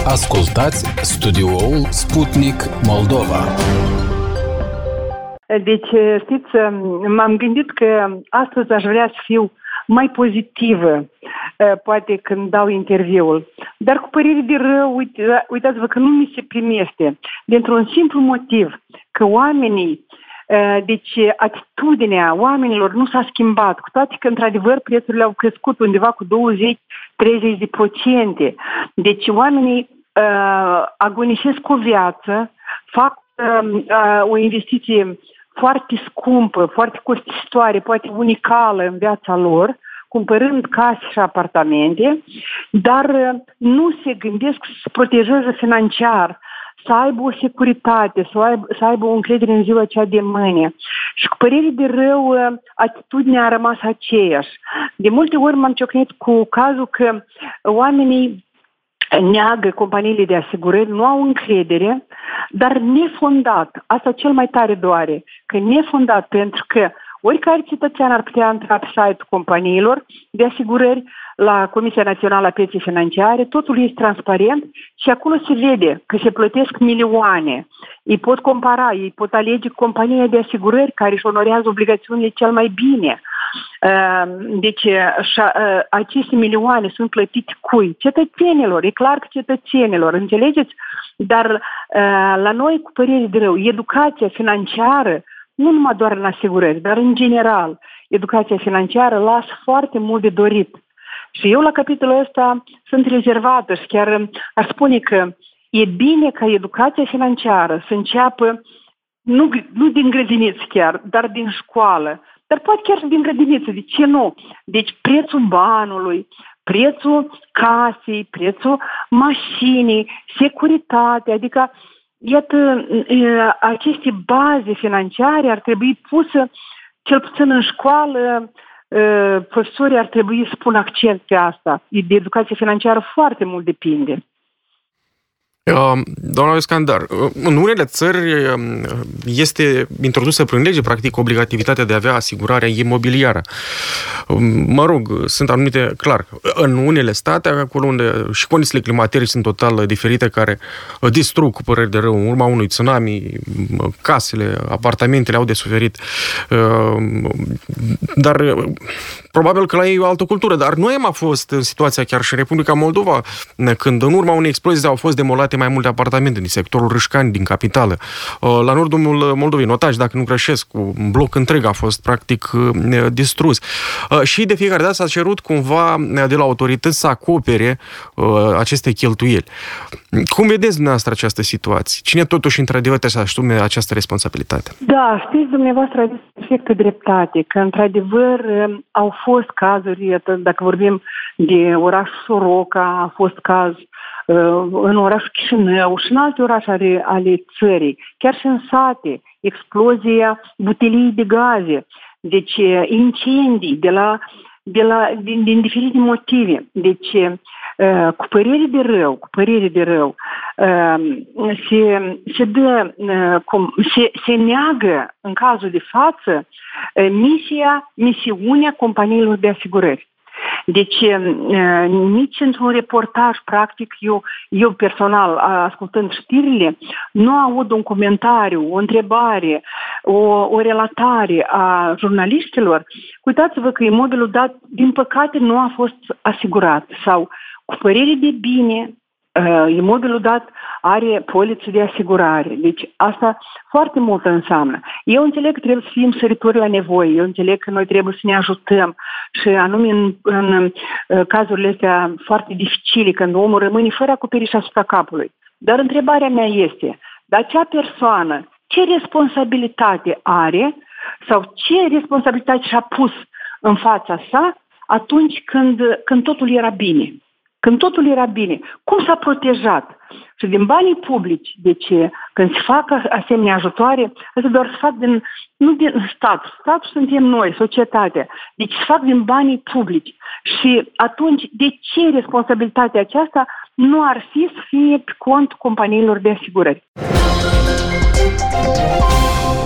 Ascultați studioul Sputnik Moldova. Deci, știți, m-am gândit că astăzi aș vrea să fiu mai pozitivă, poate când dau interviul. Dar cu părere de rău, uitați-vă că nu mi se primește. Dintr-un simplu motiv, că oamenii, deci atitudinea oamenilor nu s-a schimbat, cu toate că într-adevăr prețurile au crescut undeva cu 20-30%. Deci oamenii agonisesc o viață, fac o investiție foarte scumpă, foarte costisitoare, poate unicală în viața lor, cumpărând case și apartamente, dar nu se gândesc să se protejeze financiar, să aibă o securitate, să aibă o încredere în ziua cea de mâine. Și cu părere de rău, atitudinea a rămas aceeași. De multe ori m-am ciocnit cu cazul că oamenii neagă companiile de asigurări, nu au încredere, dar nefondat. Asta cel mai tare doare, că nefondat, pentru că oricare cetățean ar putea intra pe site-ul companiilor de asigurări la Comisia Națională a Pieței Financiare, totul este transparent și acolo se vede că se plătesc milioane. Ei pot compara, ei pot alege compania de asigurări care își onorează obligațiunile cel mai bine. Deci aceste milioane sunt plătite cui? Cetățenilor, e clar că cetățenilor, înțelegeți? Dar la noi, cu părere de rău, educația financiară, nu numai doar în asigurări, dar în general, educația financiară lasă foarte mult de dorit. Și eu la capitolul ăsta sunt rezervată și chiar aș spune că e bine ca educația financiară să înceapă nu din grădiniță chiar, dar din școală. Dar poate chiar și din grădiniță, de ce nu? Deci prețul banului, prețul casei, prețul mașinii, securitate, adică iată, aceste baze financiare ar trebui puse, cel puțin în școală, profesorii ar trebui să pună accent pe asta. De educație financiară foarte mult depinde. Doamna Ioscandar, în unele țări este introdusă prin lege, practic, obligativitatea de a avea asigurarea imobiliară. Mă rog, sunt anumite, clar, în unele state, acolo unde și condițiile climatice sunt total diferite, care distrug, cu păreri de rău, în urma unui tsunami, casele, apartamentele au de suferit. Dar probabil că la ei e o altă cultură. Dar noi am fost în situația chiar și în Republica Moldova, când în urma unei explozii au fost demolate mai multe apartamente din sectorul Râșcani, din capitală. La nordul Moldovei, Notaș, dacă nu greșesc, un bloc întreg a fost practic distrus. Și de fiecare dată s-a cerut cumva de la autorități să acopere aceste cheltuieli. Cum vedeți dumneavoastră această situație? Cine totuși într-adevăr să asume această responsabilitate? Da, știți dumneavoastră, aveți perfectă dreptate, că într-adevăr au fost cazuri, dacă vorbim de orașul Soroca, a fost caz în orașul Chișinău și în alte orașe ale țării, chiar și în sate, explozia butelii de gaze, deci incendii din diferite motive. Deci, cu părere de rău, se neagă în cazul de față misiunea companiilor de asigurări. Deci, nici într-un reportaj, practic, eu personal, ascultând știrile, nu aud un comentariu, o întrebare, o relatare a jurnaliștilor. Uitați-vă că imobilul dat, din păcate, nu a fost asigurat sau, cu părere de bine, imobilul dat are poliță de asigurare. Deci asta foarte mult înseamnă. Eu înțeleg că trebuie să fim săritori la nevoie. Eu înțeleg că noi trebuie să ne ajutăm și anume în cazurile astea foarte dificile, când omul rămâne fără acoperiș asupra capului. Dar întrebarea mea este, dar acea persoană ce responsabilitate are sau ce responsabilitate și-a pus în fața sa atunci când totul era bine? Când totul era bine, cum s-a protejat? Și din banii publici, deci când se fac asemenea ajutoare, asta doar se fac nu din stat. Statul suntem noi, societatea. Deci se fac din banii publici. Și atunci, de ce responsabilitatea aceasta nu ar fi să fie pe cont companiilor de asigurări?